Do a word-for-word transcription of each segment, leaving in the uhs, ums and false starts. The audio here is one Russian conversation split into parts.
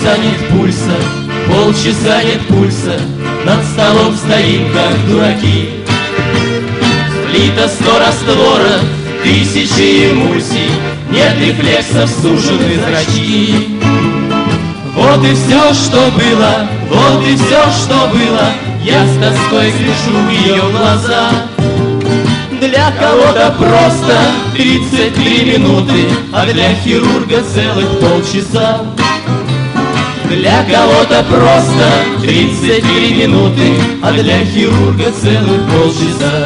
Полчаса нет пульса, полчаса нет пульса, над столом стоим, как дураки. Слито сто растворов, тысячи эмульсий, нет рефлексов, сужены зрачки. Вот и все, что было, вот и все, что было, я с тоской гляжу в ее глаза. Для кого-то просто тридцать три минуты, а для хирурга целых полчаса. Для кого-то просто тридцать три минуты, а для хирурга целых полчаса.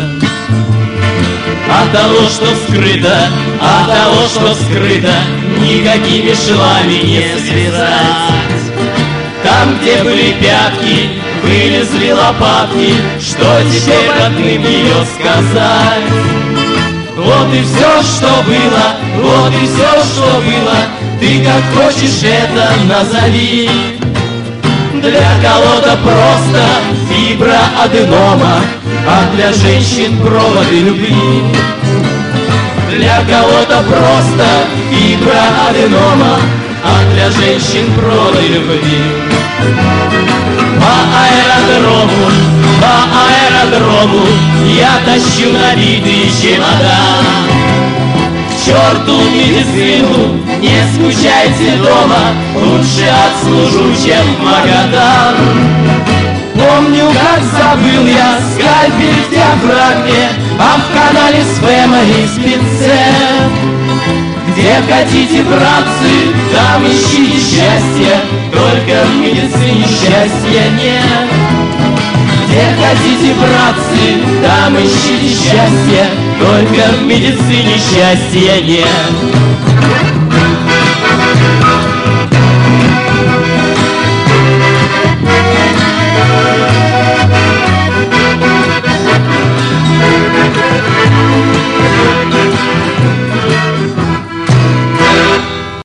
А того, что скрыто, а того, что скрыто, никакими швами не связать. Там, где были пятки, вылезли лопатки, что теперь родным ее сказать? Вот и все, что было, вот и все, что было, ты как хочешь это назови. Для кого-то просто фиброаденома, а для женщин проводы любви. Для кого-то просто фиброаденома, а для женщин проводы любви. По аэродрому, по аэродрому я тащу набитый чемодан. К черту медицину, не скучайте дома, лучше отслужу, чем в Магадан. Помню, как забыл я скальпель в диафрагме, а в канале с Фэмили спецце. Где хотите, братцы, там ищите счастье, только в медицине счастья нет. Где хотите, братцы, там ищите счастье, только в медицине счастья нет.